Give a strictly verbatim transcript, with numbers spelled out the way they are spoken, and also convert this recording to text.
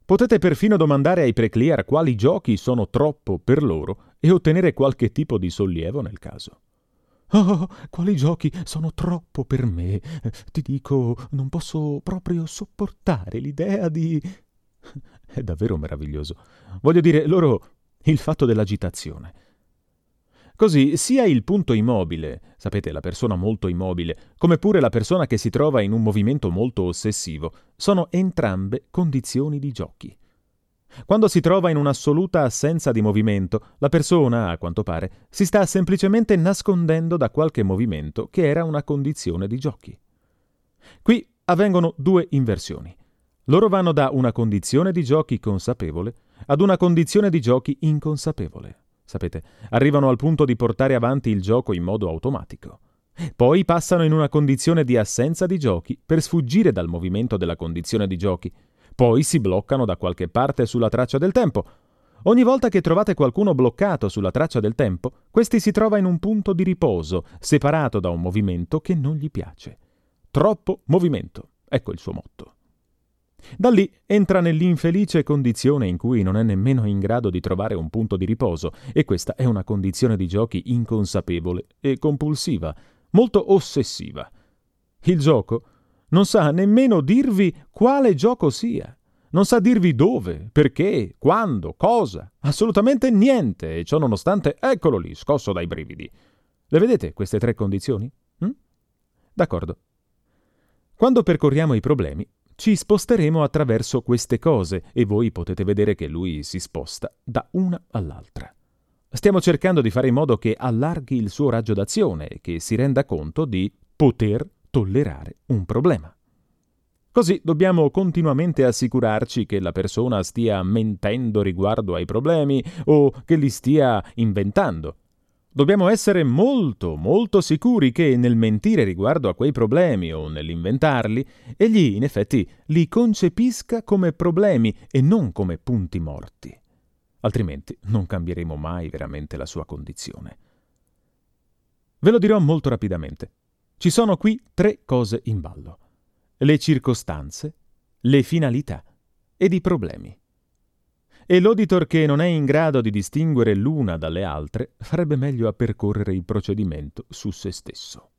Potete perfino domandare ai preclear quali giochi sono troppo per loro e ottenere qualche tipo di sollievo nel caso. «Oh, quali giochi sono troppo per me? Ti dico, non posso proprio sopportare l'idea di...» È davvero meraviglioso. Voglio dire, loro... il fatto dell'agitazione. Così, sia il punto immobile, sapete, la persona molto immobile, come pure la persona che si trova in un movimento molto ossessivo, sono entrambe condizioni di giochi. Quando si trova in un'assoluta assenza di movimento, la persona, a quanto pare, si sta semplicemente nascondendo da qualche movimento che era una condizione di giochi. Qui avvengono due inversioni. Loro vanno da una condizione di giochi consapevole ad una condizione di giochi inconsapevole. Sapete, arrivano al punto di portare avanti il gioco in modo automatico. Poi passano in una condizione di assenza di giochi per sfuggire dal movimento della condizione di giochi. Poi si bloccano da qualche parte sulla traccia del tempo. Ogni volta che trovate qualcuno bloccato sulla traccia del tempo, questi si trova in un punto di riposo, separato da un movimento che non gli piace. Troppo movimento, ecco il suo motto. Da lì entra nell'infelice condizione in cui non è nemmeno in grado di trovare un punto di riposo, e questa è una condizione di giochi inconsapevole e compulsiva, molto ossessiva. Il gioco non sa nemmeno dirvi quale gioco sia. Non sa dirvi dove, perché, quando, cosa, assolutamente niente, e ciò nonostante eccolo lì, scosso dai brividi. Le vedete queste tre condizioni? Hm? D'accordo. Quando percorriamo i problemi, ci sposteremo attraverso queste cose e voi potete vedere che lui si sposta da una all'altra. Stiamo cercando di fare in modo che allarghi il suo raggio d'azione e che si renda conto di poter tollerare un problema. Così dobbiamo continuamente assicurarci che la persona stia mentendo riguardo ai problemi o che li stia inventando. Dobbiamo essere molto, molto sicuri che nel mentire riguardo a quei problemi o nell'inventarli, egli in effetti li concepisca come problemi e non come punti morti. Altrimenti non cambieremo mai veramente la sua condizione. Ve lo dirò molto rapidamente. Ci sono qui tre cose in ballo: le circostanze, le finalità ed i problemi. E l'auditor che non è in grado di distinguere l'una dalle altre farebbe meglio a percorrere il procedimento su se stesso.